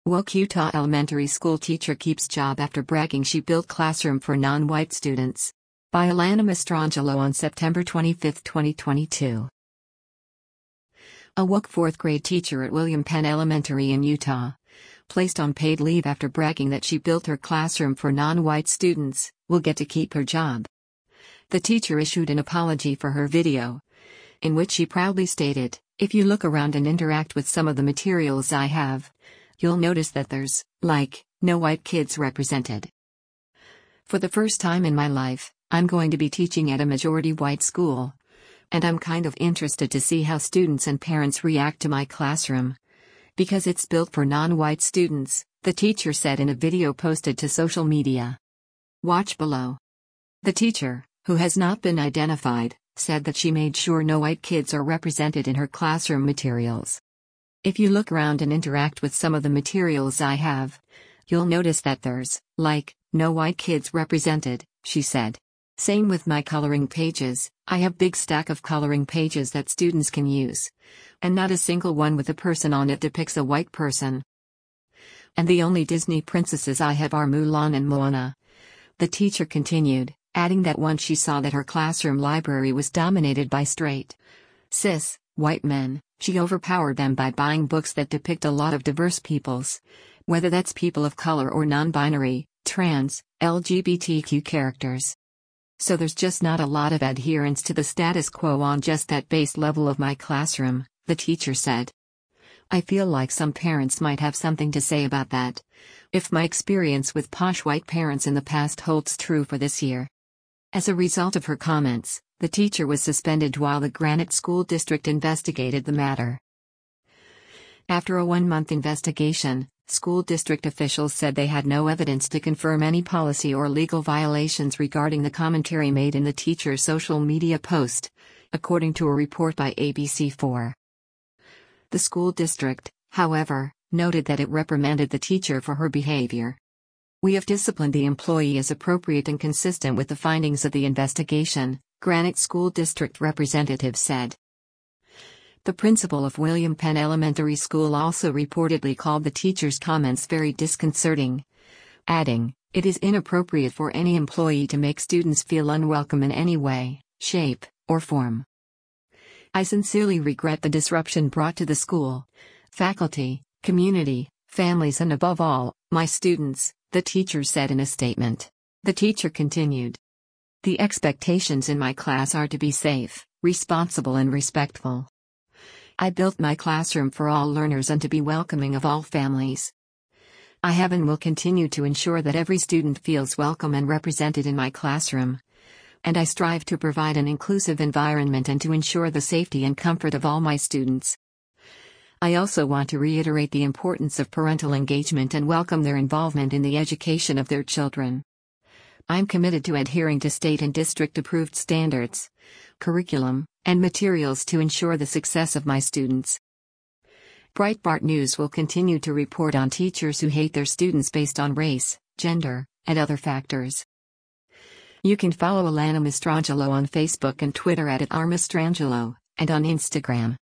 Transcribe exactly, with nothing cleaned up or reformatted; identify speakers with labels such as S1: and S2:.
S1: Woke Utah elementary school teacher keeps job after bragging she built classroom for non-white students. By Alana Mastrangelo on September twenty-fifth, twenty twenty-two. A woke fourth grade teacher at William Penn Elementary in Utah, placed on paid leave after bragging that she built her classroom for non-white students, will get to keep her job. The teacher issued an apology for her video, in which she proudly stated, "If you look around and interact with some of the materials I have, you'll notice that there's, like, no white kids represented. For the first time in my life, I'm going to be teaching at a majority white school. And I'm kind of interested to see how students and parents react to my classroom. Because it's built for non-white students," the teacher said in a video posted to social media. Watch below. The teacher, who has not been identified, said that she made sure no white kids are represented in her classroom materials. "If you look around and interact with some of the materials I have, you'll notice that there's, like, no white kids represented," she said. "Same with my coloring pages, I have big stack of coloring pages that students can use. And not a single one with a person on it depicts a white person. And the only Disney princesses I have are Mulan and Moana." The teacher continued, adding that once she saw that her classroom library was dominated by straight, cis, white men, she overpowered them by buying books that depict a lot of diverse peoples, whether that's people of color or non-binary, trans, L G B T Q characters. "So there's just not a lot of adherence to the status quo on just that base level of my classroom," the teacher said. "I feel like some parents might have something to say about that, if my experience with posh white parents in the past holds true for this year." As a result of her comments, the teacher was suspended while the Granite School District investigated the matter. After a one-month investigation, school district officials said they had no evidence to confirm any policy or legal violations regarding the commentary made in the teacher's social media post, according to a report by A B C four. The school district, however, noted that it reprimanded the teacher for her behavior. "We have disciplined the employee as appropriate and consistent with the findings of the investigation," Granite School District representative said. The principal of William Penn Elementary School also reportedly called the teacher's comments very disconcerting, adding, "It is inappropriate for any employee to make students feel unwelcome in any way, shape, or form. I sincerely regret the disruption brought to the school, faculty, community, families and above all, my students," the teacher said in a statement. The teacher continued, "The expectations in my class are to be safe, responsible and respectful. I built my classroom for all learners and to be welcoming of all families. I have and will continue to ensure that every student feels welcome and represented in my classroom. And I strive to provide an inclusive environment and to ensure the safety and comfort of all my students. I also want to reiterate the importance of parental engagement and welcome their involvement in the education of their children. I'm committed to adhering to state and district-approved standards, curriculum, and materials to ensure the success of my students." Breitbart News will continue to report on teachers who hate their students based on race, gender, and other factors. You can follow Alana Mastrangelo on Facebook and Twitter at, at r mastrangelo, and on Instagram